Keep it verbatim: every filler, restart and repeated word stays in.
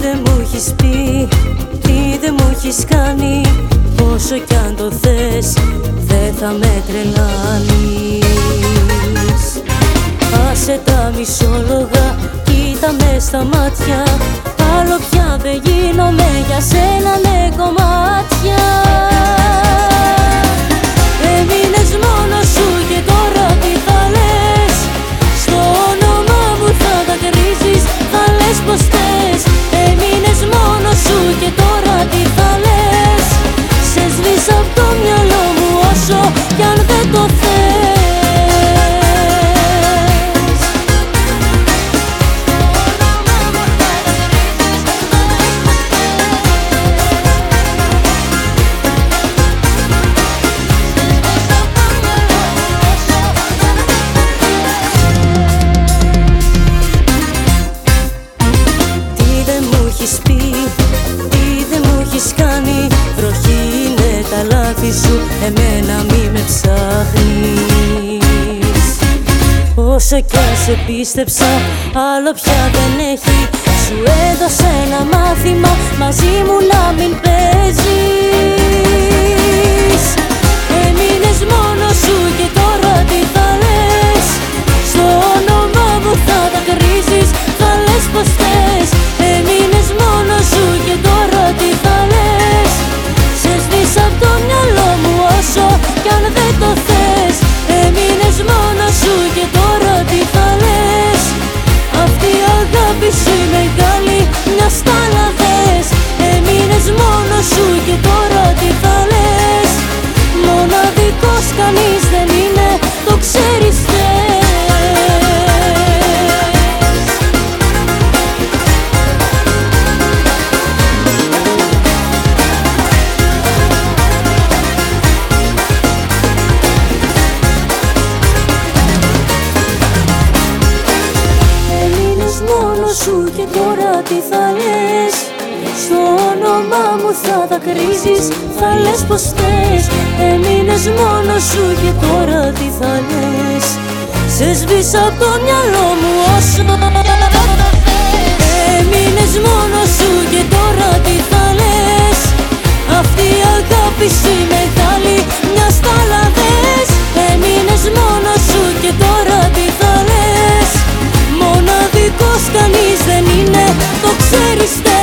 δεν μου έχεις πει, τι δεν μου έχεις κάνει, όσο κι αν το θες δεν θα με τρελάνεις. Άσε τα μισόλογα, κοίτα με στα μάτια, άλλο πια δεν γίνομαι για σένα με κομμάτια. Έμεινες μόνος σου και τώρα τι θα λες, στο όνομά μου θα δακρύζεις, θα λες πως θες. Έμεινες μόνος σου και τώρα τι θα λες, σε σβήσα απ' το μυαλό μου όσο κι αν δεν το θες. Εμένα μη με ψάχνεις, όσο κι αν σε πίστεψα άλλο πια δεν έχει. Σου έδωσα ένα μάθημα, μαζί μου να μην παίζεις. Έμεινες μόνος σου και τώρα τι θα λες, στο όνομά μου θα δακρύζεις, θα λες πως θες. Έμεινες μόνος σου και τώρα τι θα λες, σε σβήσα απ' το μυαλό μου όσο κι αν δεν το θες. Έμεινες μόνος σου και τώρα τι θα λες, αυτή η αγάπη σου η μεγάλη μια στάλα δες. Έμεινες μόνος σου και τώρα τι θα λες, μοναδικός κανείς δεν είναι, το ξέρεις θες. Σου και τώρα τι θα λες, στο όνομά μου θα δακρύζεις, θα λες πως θες. Έμεινες μόνος σου και τώρα τι θα λες, σε σβήσα απ' το μυαλό μου όσο. Έμεινες μόνος σου και τώρα τι θα λες, αυτή η αγάπη σου η μεγάλη μια στάλα δες. Έμεινες μόνος σου και τώρα τι θα λες, μοναδικός κανείς δεν είναι, το ξέρεις.